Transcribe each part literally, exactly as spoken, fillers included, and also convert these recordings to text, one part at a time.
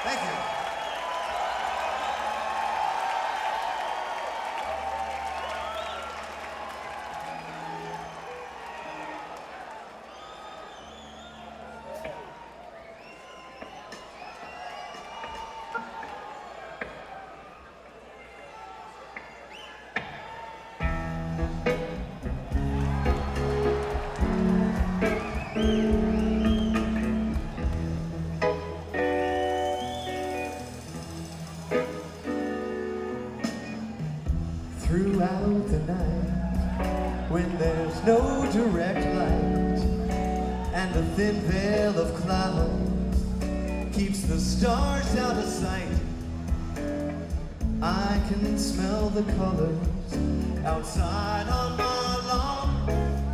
Thank you. Throughout the night, when there's no direct light, and a thin veil of clouds keeps the stars out of sight, I can smell the colors outside on my lawn.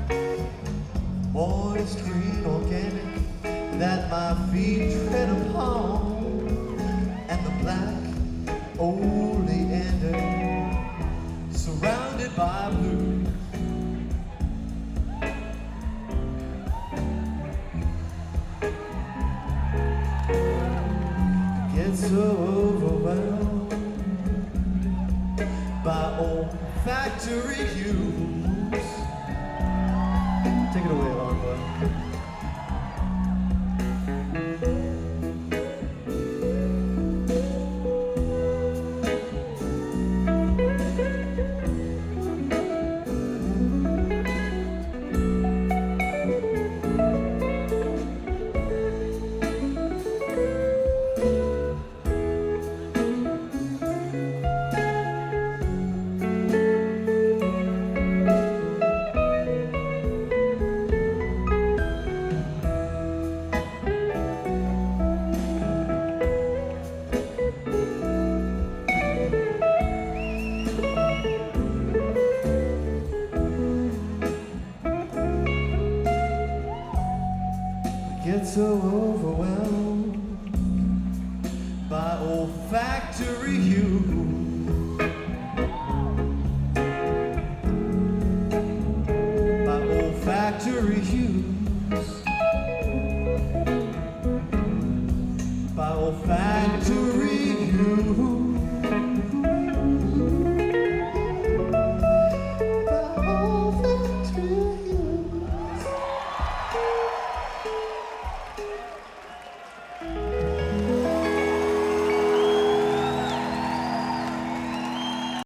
Moist green organic that my feet tread upon, and the black oleander surrounded by blue. Get so overwhelmed by olfactory cues. Take it away, long boy. Get so overwhelmed by olfactory hues.